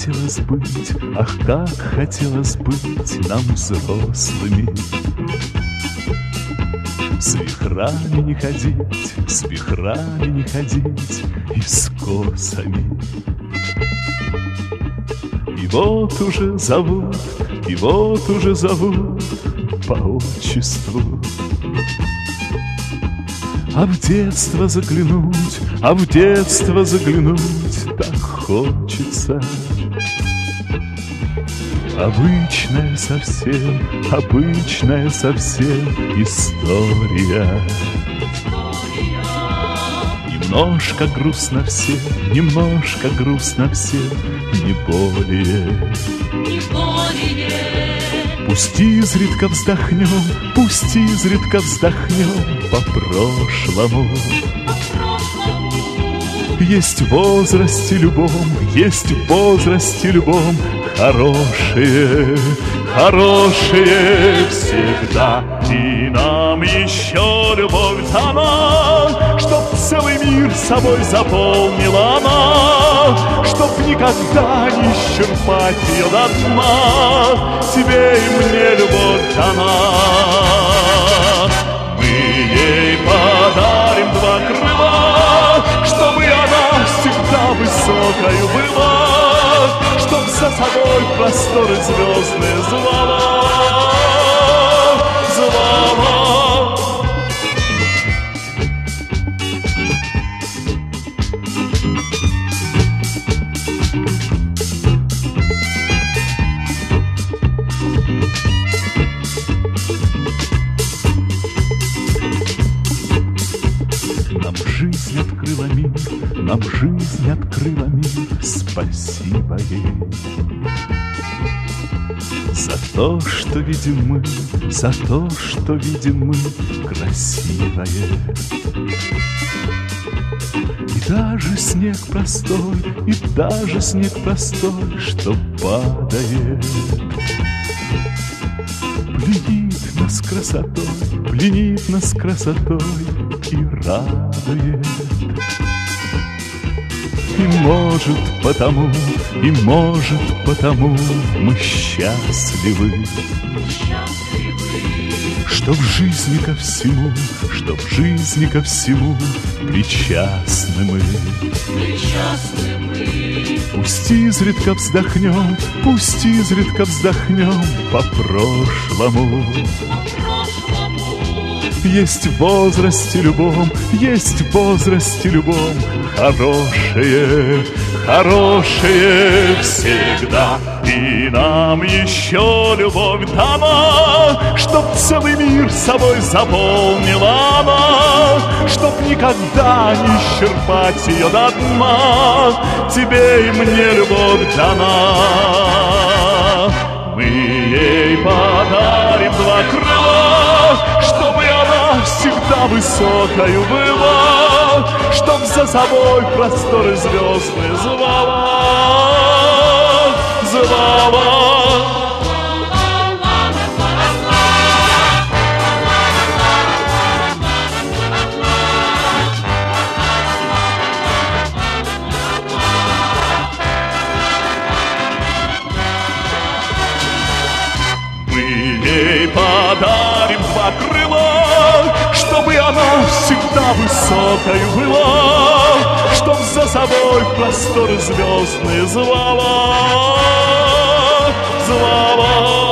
хотелось быть, ах, как хотелось быть нам взрослыми. С вихрами не ходить, с вихрами не ходить и с косами. И вот уже зовут, и вот уже зовут по отчеству. А в детство заглянуть, а в детство заглянуть так хочется. Обычная совсем история. Немножко грустно всем, немножко грустно всем, не более. Пусть изредка вздохнем, пусть изредка вздохнем по прошлому. Есть в возрасте любом, есть в возрасте любом хорошие, хорошие всегда. И нам еще любовь дана, чтоб целый мир собой заполнила она, чтоб никогда не исчерпать ее до дна. Тебе и мне любовь дана. Мы ей подарим два крыла, чтобы она всегда высокою была, чтоб за собой просторы звездные звала, звала. Нам жизнь открыла мир, нам жизнь открыла мир, спасибо ей. За то, что видим мы, за то, что видим мы красивое. И даже снег простой, и даже снег простой, что падает, пленит нас красотой, пленит нас красотой и радует. И может потому мы счастливы, что в жизни ко всему, что в жизни ко всему причастны мы. Пусть изредка вздохнем, пусть изредка вздохнем по прошлому. Есть в возрасте любом, есть в возрасте любом хорошие, хорошие всегда. И нам еще любовь дана, чтоб целый мир собой заполнила она, чтоб никогда не исчерпать ее до дна. Тебе и мне любовь дана. Мы ей подарим два крыла, чтобы она всегда высокою была, чтоб за собой просторы звездные звала, звала. Ей подарим два крыла, чтобы она всегда высокою была, чтоб за собой просторы звездные звала, звала.